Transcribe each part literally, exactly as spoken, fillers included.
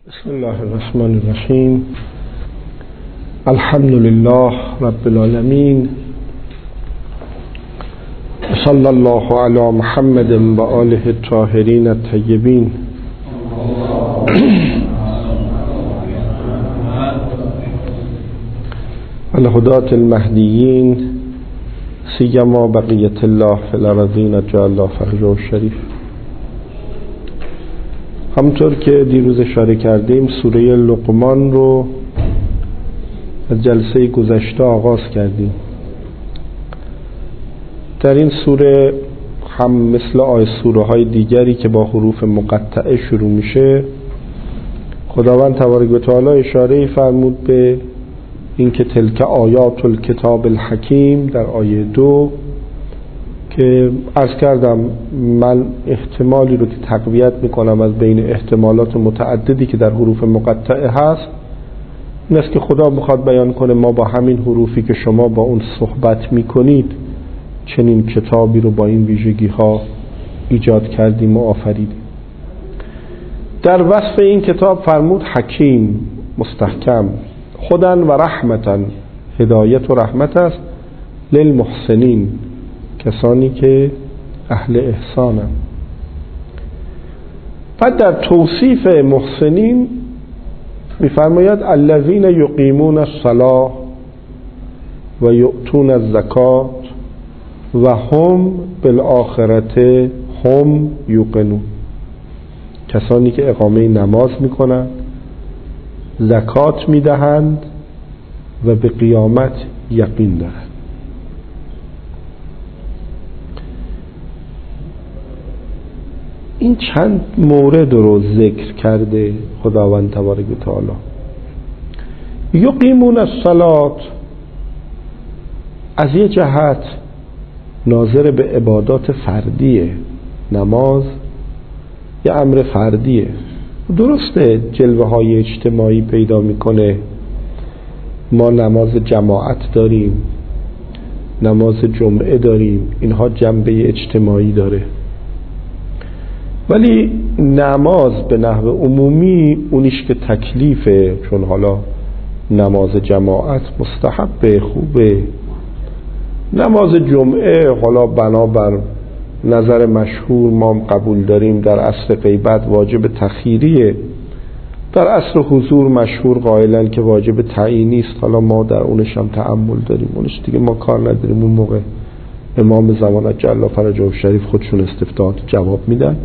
بسم الله الرحمن الرحیم. الحمد لله رب العالمین. صلی الله علی محمد و آله الطاهرین الطیبین. الهداة المهدیین، سیما بقیة الله فی الارضین اجل الله فرجه الشریف. همطور که دیروز اشاره کردیم سوره لقمان رو از جلسه گذشته آغاز کردیم. در این سوره هم مثل آیه سوره های دیگری که با حروف مقطعه شروع میشه، خداوند تبارک و تعالی اشاره فرمود به اینکه تلک آیات الکتاب الحکیم در آیه دو، که عرض کردم من احتمالی رو که تقویت میکنم از بین احتمالات متعددی که در حروف مقطعه هست این است که خدا میخواد بیان کنه ما با همین حروفی که شما با اون صحبت میکنید چنین کتابی رو با این ویژگی ها ایجاد کردیم و آفریدیم. در وصف این کتاب فرمود حکیم، مستحکم، خدن و رحمتن، هدایت و رحمت است، للمحسنین، کسانی که اهل احسانند. بعد در توصیف محسنین می‌فرماید الذین یقیمون الصلاة و یؤتون الزکات و هم بالآخرة هم یوقنون، کسانی که اقامه نماز میکنند، زکات میدهند و به قیامت یقین دارند. این چند مورد رو ذکر کرده خداوند تبارک و تعالی. یقیمون الصلاة از یه جهت ناظر به عبادات فردیه، نماز یه امر فردیه، درسته جلوه های اجتماعی پیدا میکنه، ما نماز جماعت داریم، نماز جمعه داریم، اینها جنبه اجتماعی داره، ولی نماز به نحو عمومی اونیش که تکلیفه، چون حالا نماز جماعت مستحبه، خوبه، نماز جمعه حالا بنابر نظر مشهور ما قبول داریم در عصر غیبت واجب تخییریه، در عصر حضور مشهور قائلن که واجب تعیینی است، حالا ما در اونش هم تأمل داریم، اونش دیگه ما کار نداریم، اون موقع امام زمان اجل الله فرجه الشریف خودشون استفتاحات جواب میدن.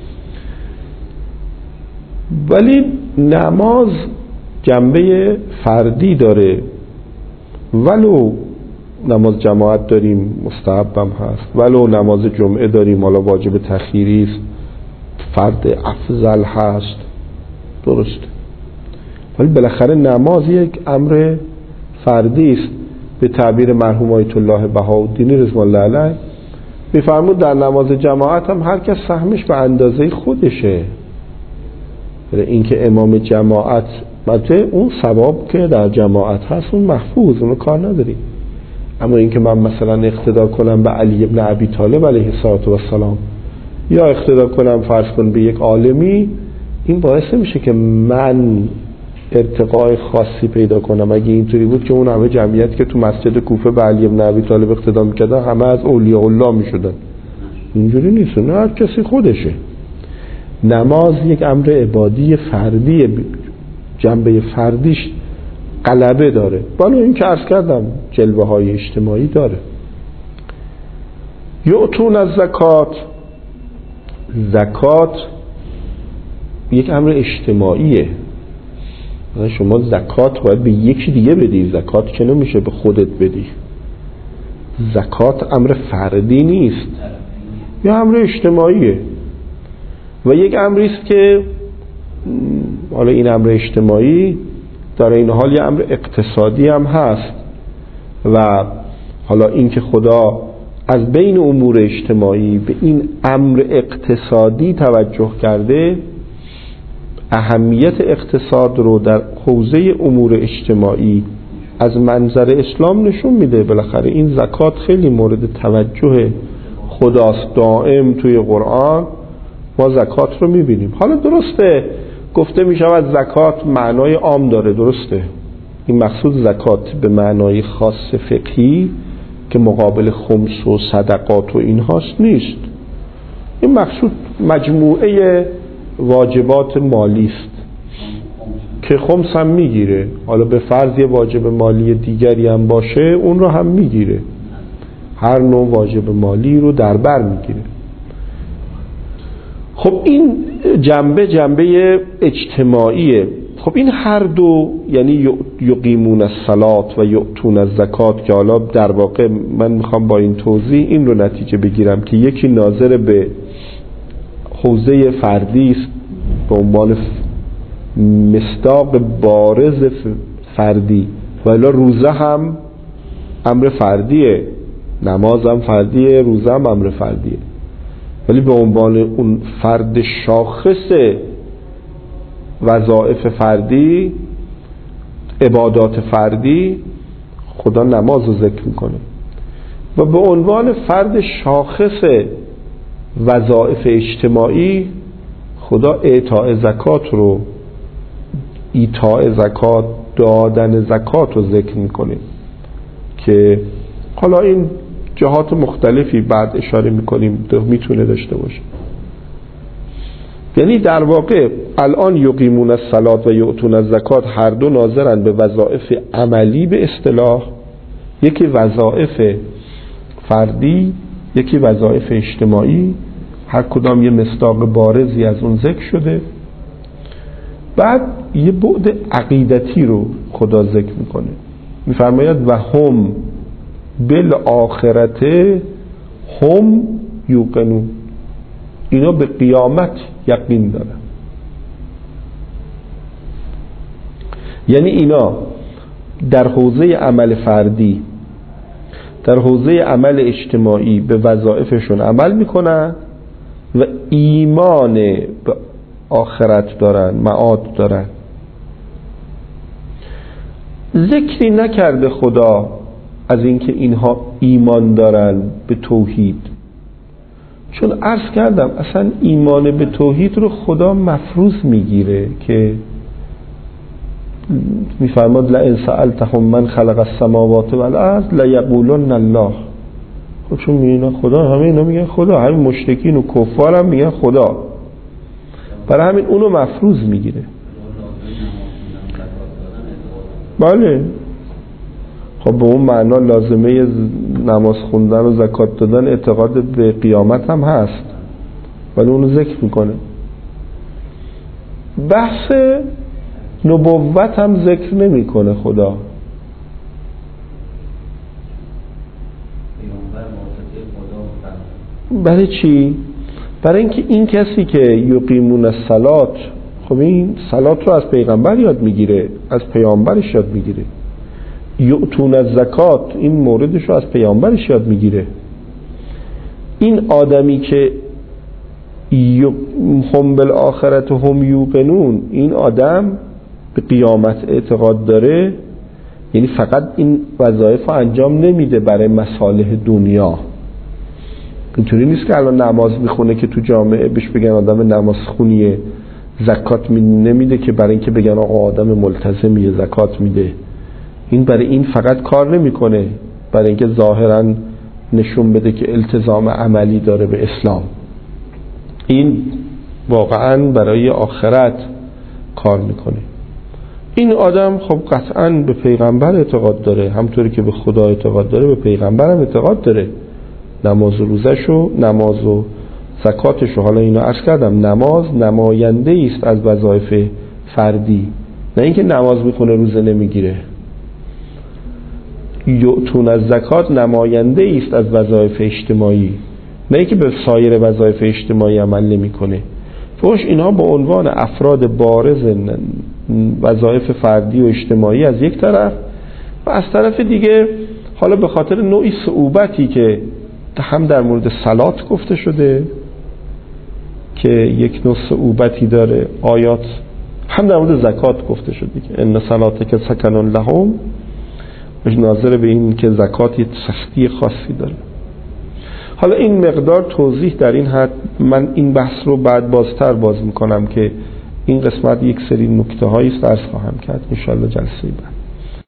ولی نماز جنبه فردی داره، ولو نماز جماعت داریم مستحبم هست، ولو نماز جمعه داریم حالا واجب تخییری است، فرد افضل هست، درست، ولی بالاخره نماز یک امر فردی است. به تعبیر مرحوم آیت الله بهاءالدین رضوان الله علیه میفرمود در نماز جماعت هم هر کس سهمش به اندازه خودشه. این که امام جماعت البته اون ثواب که در جماعت هست اون محفوظ، اونو کار نداری، اما این که من مثلا اقتدا کنم به علی ابن ابی طالب علیه السلام یا اقتدا کنم فرض کن به یک عالمی، این باعث میشه که من ارتقای خاصی پیدا کنم. اگه اینطوری بود که اون همه جمعیت که تو مسجد کوفه به علی ابن ابی طالب اقتدا میکردن همه از اولیاء الله میشدن، اینجوری نیست، نه، هر کسی خودشه. نماز یک امر عبادی فردی، جنبه فردیش غلبه داره، بالا این که عرض کردم جلوه های اجتماعی داره. یؤتون الزکات، زکات یک امر اجتماعیه، شما زکات باید به یکی دیگه بدی، زکات که نمیشه به خودت بدی، زکات امر فردی نیست، یه امر اجتماعیه و یک امری است که حالا این امر اجتماعی در این حال یه امر اقتصادی هم هست و حالا این که خدا از بین امور اجتماعی به این امر اقتصادی توجه کرده، اهمیت اقتصاد رو در حوزه امور اجتماعی از منظر اسلام نشون میده. بالاخره این زکات خیلی مورد توجه خداست، دائم توی قرآن ما زکات رو میبینیم. حالا درسته گفته می شود زکات معنای عام داره، درسته، این مقصود زکات به معنای خاص فقهی که مقابل خمس و صدقات و اینهاست نیست. این مقصود مجموعه واجبات مالی است که خمس هم میگیره، حالا به فرض یه واجب مالی دیگری هم باشه اون رو هم میگیره، هر نوع واجب مالی رو در بر میگیره. خب این جنبه جنبه اجتماعیه. خب این هر دو، یعنی یقیمون الصلات و یؤتون الزکات، که حالا در واقع من میخوام با این توضیح این رو نتیجه بگیرم که یکی ناظر به حوزه فردی است به عنوان مصداق بارز فردی، ولی روزه هم امر فردیه، نماز هم فردیه، روزه هم امر فردیه، ولی به عنوان اون فرد شاخص وظایف فردی، عبادات فردی، خدا نماز رو ذکر میکنه و به عنوان فرد شاخص وظایف اجتماعی خدا اعطاء زکات رو، ایتاء زکات، دادن زکات رو ذکر میکنه که حالا این جهات مختلفی بعد اشاره میکنیم میتونه داشته باشه. یعنی در واقع الان یقیمون الصلات و یؤتون الزکات هر دو ناظرن به وظایف عملی به اصطلاح، یکی وظایف فردی، یکی وظایف اجتماعی، هر کدام یه مصداق بارزی از اون ذکر شده. بعد یه بعد عقیدتی رو خدا ذکر میکنه، میفرماید و هم بالآخرت هم یوقنون، اینا به قیامت یقین دارن. یعنی اینا در حوزه عمل فردی، در حوزه عمل اجتماعی به وظایفشون عمل میکنن و ایمان به آخرت دارن، معاد دارن. ذکری نکرده خدا از اینکه اینها ایمان دارن به توحید، چون عرض کردم اصلا ایمان به توحید رو خدا مفروض میگیره که میفرماد لئن سألتهم من خلق السماوات والارض لیقولن الله. خب چون میگن خدا، همه اینا میگن خدا، همین مشرکین و کفار هم میگن خدا، برای همین اونو مفروض میگیره. بله، خب به اون معنا لازمه نماز خوندن و زکات دادن اعتقاد به قیامت هم هست، ولی اونو ذکر میکنه. بحث نبوت هم ذکر نمیکنه خدا. برای چی؟ برای اینکه این کسی که یقیمون الصلات، خب این صلات رو از پیغمبر یاد میگیره، از پیامبرش یاد میگیره. یؤتون الزکات، این موردش رو از پیامبرش یاد میگیره. این آدمی که هم بالآخرت هم یوقنون، این آدم به قیامت اعتقاد داره، یعنی فقط این وظایف رو انجام نمیده برای مصالح دنیا. اینطوری نیست که الان نماز میخونه که تو جامعه بهش بگن آدم نماز خونیه، زکات نمیده که برای اینکه بگن آقا آدم ملتزمیه زکات میده. این برای این فقط کار نمیکنه برای اینکه ظاهرا نشون بده که التزام عملی داره به اسلام. این واقعا برای آخرت کار میکنه. این آدم خب قطعا به پیغمبر اعتقاد داره، همطوری که به خدا اعتقاد داره به پیغمبر هم اعتقاد داره. نماز و روزشو، نماز و زکاتشو، حالا اینو عرض کردم، نماز نماینده است از وظایف فردی، نه اینکه نماز میخونه روزه نمیگیره. یؤتون الزکات نماینده است از وظایف اجتماعی، نه اینکه به سایر وظایف اجتماعی عمل نمیکنه. فوش اینها به عنوان افراد بارز وظایف فردی و اجتماعی از یک طرف، و از طرف دیگه حالا به خاطر نوعی صعوبتی که هم در مورد صلات گفته شده که یک نوع صعوبتی داره آیات، هم در مورد زکات گفته شده که ان صلاتک سکن لهم، ناظر به این که زکات یک سختی خاصی داره. حالا این مقدار توضیح در این حد، من این بحث رو بعد بازتر باز میکنم که این قسمت یک سری نکته هایی است عرض خواهم کرد ان شاء الله جلسه بعد.